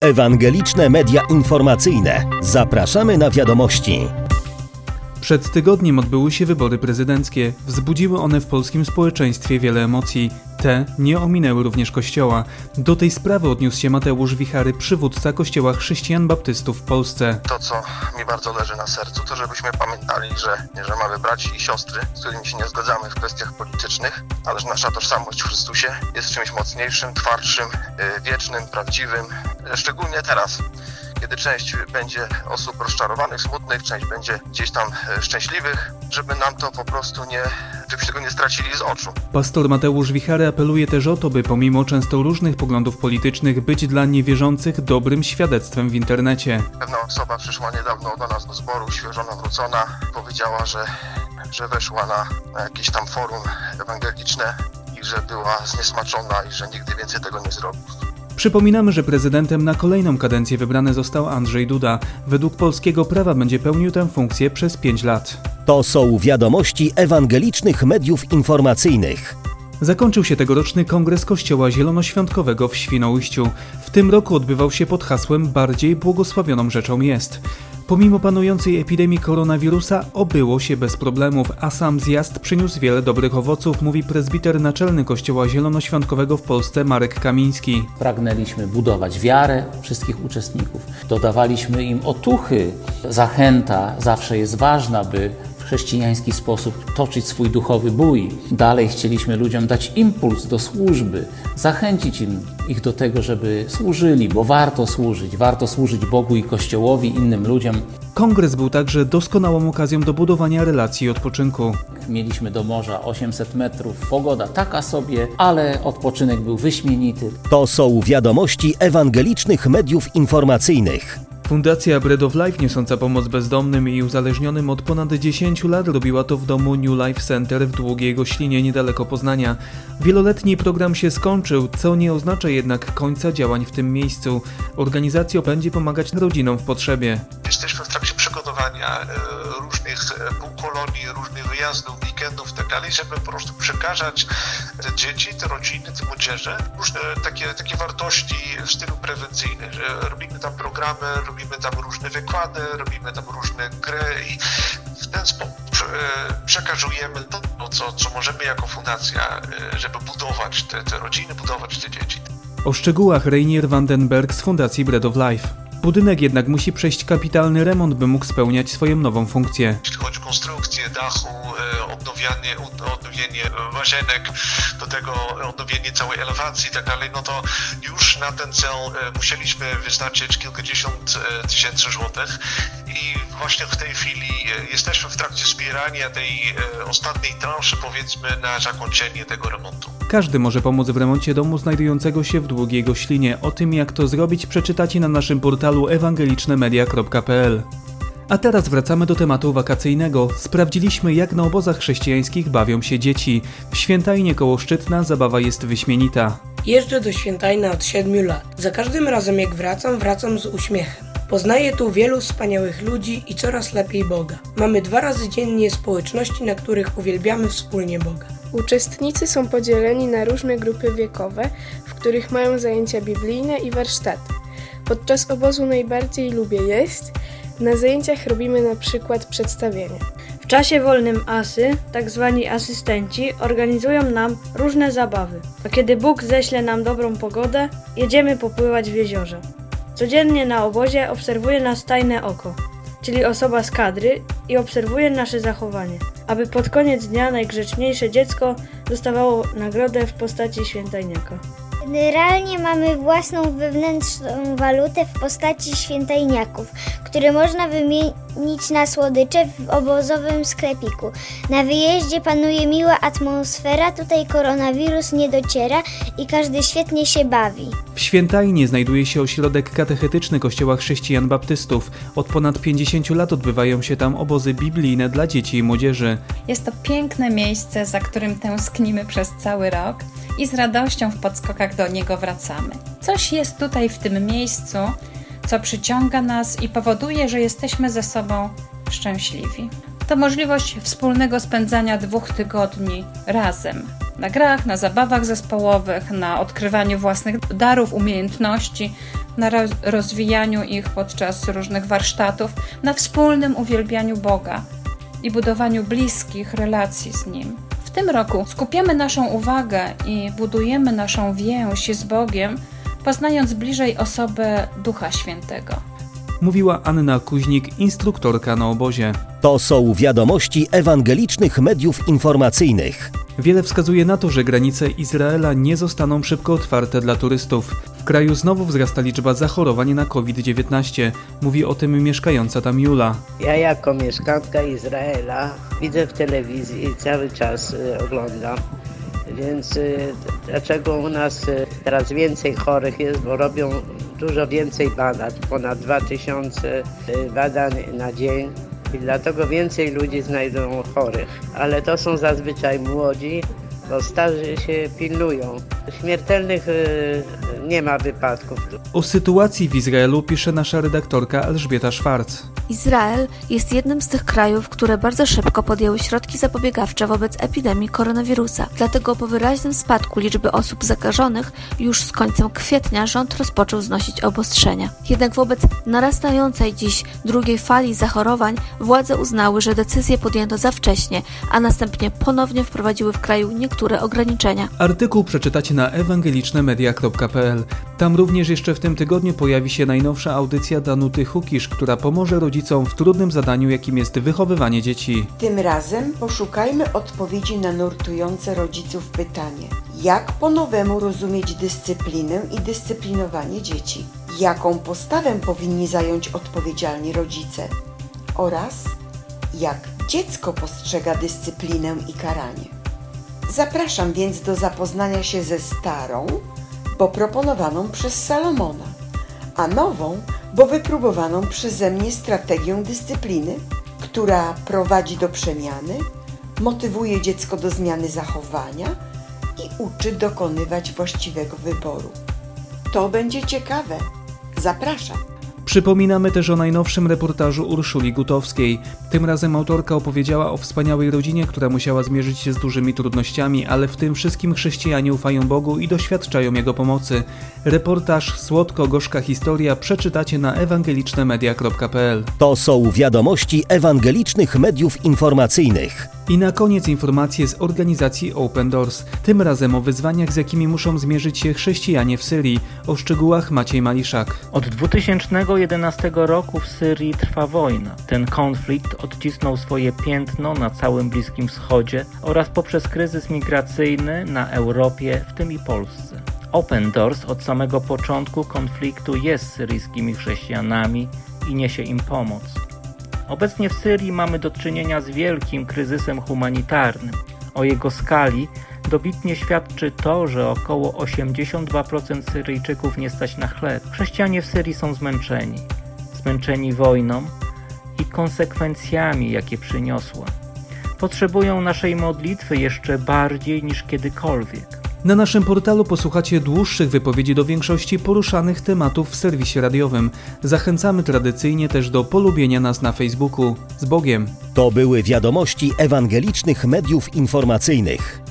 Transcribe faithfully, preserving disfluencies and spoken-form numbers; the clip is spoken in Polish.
Ewangeliczne Media Informacyjne. Zapraszamy na wiadomości. Przed tygodniem odbyły się wybory prezydenckie. Wzbudziły one w polskim społeczeństwie wiele emocji. Te nie ominęły również Kościoła. Do tej sprawy odniósł się Mateusz Wichary, przywódca Kościoła Chrześcijan Baptystów w Polsce. To, co mi bardzo leży na sercu, to żebyśmy pamiętali, że, że mamy braci i siostry, z którymi się nie zgadzamy w kwestiach politycznych, ale że nasza tożsamość w Chrystusie jest czymś mocniejszym, twardszym, wiecznym, prawdziwym. Szczególnie teraz, kiedy część będzie osób rozczarowanych, smutnych, część będzie gdzieś tam szczęśliwych, żeby nam to po prostu nie, żebyśmy tego nie stracili z oczu. Pastor Mateusz Wichary apeluje też o to, by pomimo często różnych poglądów politycznych być dla niewierzących dobrym świadectwem w internecie. Pewna osoba przyszła niedawno do nas do zboru, świeżo nawrócona, powiedziała, że, że weszła na, na jakieś tam forum ewangeliczne i że była zniesmaczona i że nigdy więcej tego nie zrobi. Przypominamy, że prezydentem na kolejną kadencję wybrany został Andrzej Duda. Według polskiego prawa będzie pełnił tę funkcję przez pięć lat. To są wiadomości ewangelicznych mediów informacyjnych. Zakończył się tegoroczny Kongres Kościoła Zielonoświątkowego w Świnoujściu. W tym roku odbywał się pod hasłem Bardziej błogosławioną rzeczą jest. Pomimo panującej epidemii koronawirusa obyło się bez problemów, a sam zjazd przyniósł wiele dobrych owoców, mówi prezbiter naczelny Kościoła Zielonoświątkowego w Polsce Marek Kamiński. Pragnęliśmy budować wiarę wszystkich uczestników. Dodawaliśmy im otuchy. Zachęta zawsze jest ważna, by w chrześcijański sposób toczyć swój duchowy bój. Dalej chcieliśmy ludziom dać impuls do służby, zachęcić im, ich do tego, żeby służyli, bo warto służyć, warto służyć Bogu i Kościołowi, innym ludziom. Kongres był także doskonałą okazją do budowania relacji i odpoczynku. Mieliśmy do morza osiemset metrów, pogoda taka sobie, ale odpoczynek był wyśmienity. To są wiadomości ewangelicznych mediów informacyjnych. Fundacja Bread of Life, niosąca pomoc bezdomnym i uzależnionym od ponad dziesięciu lat, robiła to w domu New Life Center w Długiej Gościnie, niedaleko Poznania. Wieloletni program się skończył, co nie oznacza jednak końca działań w tym miejscu. Organizacja będzie pomagać rodzinom w potrzebie. Jesteśmy w trakcie przygotowania różnych półkolonii, różnych wyjazdów, weekendów i tak dalej, żeby po prostu przekazać te dzieci, te rodziny, te młodzieży różne takie, takie wartości w stylu prewencyjnym, że robimy tam programy, robimy tam różne wykłady, robimy tam różne gry i w ten sposób przekazujemy to, co, co możemy jako fundacja, żeby budować te, te rodziny, budować te dzieci. O szczegółach Reinier Vandenberg z Fundacji Bread of Life. Budynek jednak musi przejść kapitalny remont, by mógł spełniać swoją nową funkcję. Jeśli chodzi o konstrukcję dachu, odnowienie, odnowienie łazienek, do tego odnowienie całej elewacji i tak dalej, no to już na ten cel musieliśmy wyznaczyć kilkadziesiąt tysięcy złotych i właśnie w tej chwili jesteśmy w trakcie zbierania tej ostatniej transzy, powiedzmy, na zakończenie tego remontu. Każdy może pomóc w remoncie domu znajdującego się w Długiej Gościnie. O tym, jak to zrobić, przeczytacie na naszym portalu ewangeliczne media kropka p l. A teraz wracamy do tematu wakacyjnego. Sprawdziliśmy, jak na obozach chrześcijańskich bawią się dzieci. W Świętajnie koło Szczytna zabawa jest wyśmienita. Jeżdżę do Świętajna od siedmiu lat. Za każdym razem jak wracam, wracam z uśmiechem. Poznaję tu wielu wspaniałych ludzi i coraz lepiej Boga. Mamy dwa razy dziennie społeczności, na których uwielbiamy wspólnie Boga. Uczestnicy są podzieleni na różne grupy wiekowe, w których mają zajęcia biblijne i warsztaty. Podczas obozu najbardziej lubię jeść. Na zajęciach robimy na przykład przedstawienia. W czasie wolnym asy, tak zwani asystenci, organizują nam różne zabawy. A kiedy Bóg ześle nam dobrą pogodę, jedziemy popływać w jeziorze. Codziennie na obozie obserwuje nas tajne oko, czyli osoba z kadry, i obserwuje nasze zachowanie, aby pod koniec dnia najgrzeczniejsze dziecko dostawało nagrodę w postaci świętajniaka. Generalnie mamy własną wewnętrzną walutę w postaci świętajniaków, które można wymienić na słodycze w obozowym sklepiku. Na wyjeździe panuje miła atmosfera, tutaj koronawirus nie dociera i każdy świetnie się bawi. W Świętajnie znajduje się ośrodek katechetyczny Kościoła Chrześcijan Baptystów. Od ponad pięćdziesięciu lat odbywają się tam obozy biblijne dla dzieci i młodzieży. Jest to piękne miejsce, za którym tęsknimy przez cały rok i z radością w podskokach do niego wracamy. Coś jest tutaj w tym miejscu, co przyciąga nas i powoduje, że jesteśmy ze sobą szczęśliwi. To możliwość wspólnego spędzania dwóch tygodni razem, Na grach, na zabawach zespołowych, na odkrywaniu własnych darów, umiejętności, na rozwijaniu ich podczas różnych warsztatów, na wspólnym uwielbianiu Boga i budowaniu bliskich relacji z Nim. W tym roku skupiamy naszą uwagę i budujemy naszą więź z Bogiem, poznając bliżej osobę Ducha Świętego. Mówiła Anna Kuźnik, instruktorka na obozie. To są wiadomości ewangelicznych mediów informacyjnych. Wiele wskazuje na to, że granice Izraela nie zostaną szybko otwarte dla turystów. W kraju znowu wzrasta liczba zachorowań na kowid dziewiętnaście. Mówi o tym mieszkająca tam Jula. Ja jako mieszkanka Izraela widzę w telewizji i cały czas y, oglądam. Więc y, dlaczego u nas y, teraz więcej chorych jest, bo robią dużo więcej badań, ponad dwa tysiące y, badań na dzień. I dlatego więcej ludzi znajdą chorych, ale to są zazwyczaj młodzi, bo starzy się pilnują. Śmiertelnych y, nie ma wypadków. O sytuacji w Izraelu pisze nasza redaktorka Elżbieta Szwarc. Izrael jest jednym z tych krajów, które bardzo szybko podjęły środki zapobiegawcze wobec epidemii koronawirusa. Dlatego po wyraźnym spadku liczby osób zakażonych już z końcem kwietnia rząd rozpoczął znosić obostrzenia. Jednak wobec narastającej dziś drugiej fali zachorowań władze uznały, że decyzje podjęto za wcześnie, a następnie ponownie wprowadziły w kraju niektóre ograniczenia. Artykuł przeczytacie na ewangeliczne media kropka p l. Tam również jeszcze w tym tygodniu pojawi się najnowsza audycja Danuty Hukisz, która pomoże rodzicom w trudnym zadaniu, jakim jest wychowywanie dzieci. Tym razem poszukajmy odpowiedzi na nurtujące rodziców pytanie: jak po nowemu rozumieć dyscyplinę i dyscyplinowanie dzieci? Jaką postawę powinni zająć odpowiedzialni rodzice? Oraz jak dziecko postrzega dyscyplinę i karanie? Zapraszam więc do zapoznania się ze starą, bo proponowaną przez Salomona, a nową, bo wypróbowaną przeze mnie strategią dyscypliny, która prowadzi do przemiany, motywuje dziecko do zmiany zachowania i uczy dokonywać właściwego wyboru. To będzie ciekawe. Zapraszam. Przypominamy też o najnowszym reportażu Urszuli Gutowskiej. Tym razem autorka opowiedziała o wspaniałej rodzinie, która musiała zmierzyć się z dużymi trudnościami, ale w tym wszystkim chrześcijanie ufają Bogu i doświadczają Jego pomocy. Reportaż Słodko-gorzka historia przeczytacie na ewangeliczne media kropka p l. To są wiadomości ewangelicznych mediów informacyjnych. I na koniec informacje z organizacji Open Doors. Tym razem o wyzwaniach, z jakimi muszą zmierzyć się chrześcijanie w Syrii. O szczegółach Maciej Maliszak. Od dwa tysiące jedenastego roku w Syrii trwa wojna. Ten konflikt odcisnął swoje piętno na całym Bliskim Wschodzie oraz poprzez kryzys migracyjny na Europie, w tym i Polsce. Open Doors od samego początku konfliktu jest z syryjskimi chrześcijanami i niesie im pomoc. Obecnie w Syrii mamy do czynienia z wielkim kryzysem humanitarnym. O jego skali dobitnie świadczy to, że około osiemdziesiąt dwa procent Syryjczyków nie stać na chleb. Chrześcijanie w Syrii są zmęczeni. Zmęczeni wojną i konsekwencjami, jakie przyniosła. Potrzebują naszej modlitwy jeszcze bardziej niż kiedykolwiek. Na naszym portalu posłuchacie dłuższych wypowiedzi do większości poruszanych tematów w serwisie radiowym. Zachęcamy tradycyjnie też do polubienia nas na Facebooku. Z Bogiem! To były wiadomości ewangelicznych mediów informacyjnych.